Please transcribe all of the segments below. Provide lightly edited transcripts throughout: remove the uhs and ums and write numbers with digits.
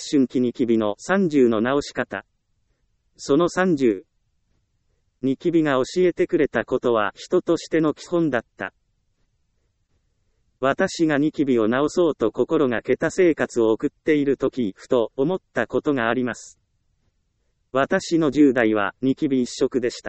春期ニキビの30の治し方。その30。ニキビが教えてくれたことは人としての基本だった。私がニキビを治そうと心がけた生活を送っているとき、ふと思ったことがあります。私の10代はニキビ一色でした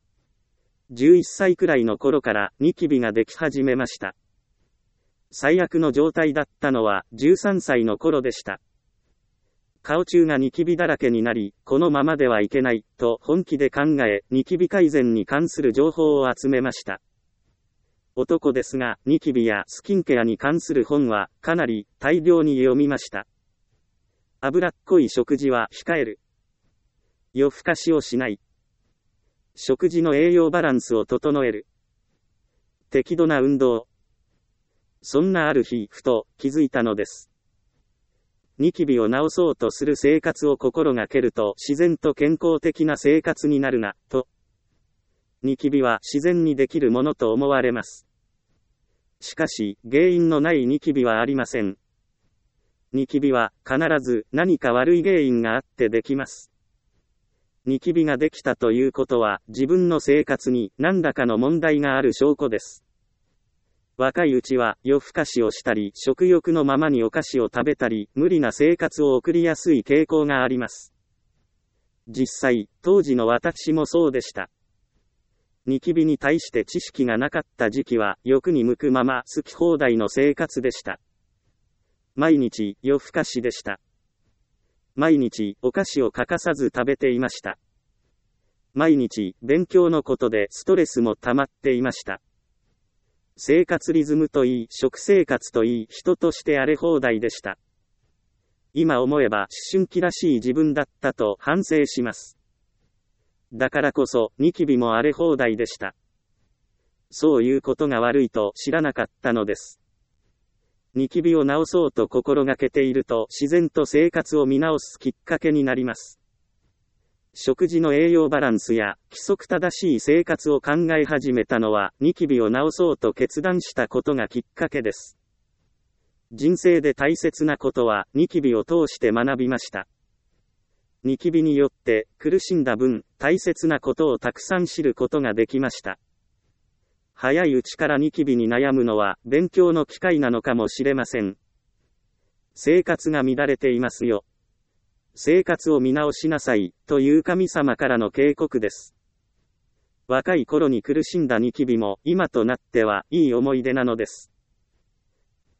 。11歳くらいの頃からニキビができ始めました。最悪の状態だったのは13歳の頃でした。顔中がニキビだらけになり、このままではいけない、と本気で考え、ニキビ改善に関する情報を集めました。男ですが、ニキビやスキンケアに関する本は、かなり大量に読みました。脂っこい食事は控える。夜更かしをしない。食事の栄養バランスを整える。適度な運動。そんなある日、ふと気づいたのです。ニキビを治そうとする生活を心がけると自然と健康的な生活になるな、と。ニキビは自然にできるものと思われます。しかし、原因のないニキビはありません。ニキビは必ず何か悪い原因があってできます。ニキビができたということは自分の生活に何らかの問題がある証拠です。若いうちは夜更かしをしたり、食欲のままにお菓子を食べたり、無理な生活を送りやすい傾向があります。実際、当時の私もそうでした。ニキビに対して知識がなかった時期は、欲に向くまま好き放題の生活でした。毎日夜更かしでした。毎日お菓子を欠かさず食べていました。毎日勉強のことでストレスも溜まっていました。生活リズムといい、食生活といい、人として荒れ放題でした。今思えば思春期らしい自分だったと反省します。だからこそ、ニキビも荒れ放題でした。そういうことが悪いと知らなかったのです。ニキビを治そうと心がけていると自然と生活を見直すきっかけになります。食事の栄養バランスや規則正しい生活を考え始めたのはニキビを治そうと決断したことがきっかけです。人生で大切なことはニキビを通して学びました。ニキビによって苦しんだ分、大切なことをたくさん知ることができました。早いうちからニキビに悩むのは勉強の機会なのかもしれません。生活が乱れていますよ。生活を見直しなさい、という神様からの警告です。若い頃に苦しんだニキビも、今となってはいい思い出なのです。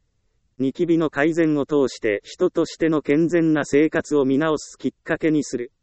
ニキビの改善を通して人としての健全な生活を見直すきっかけにする。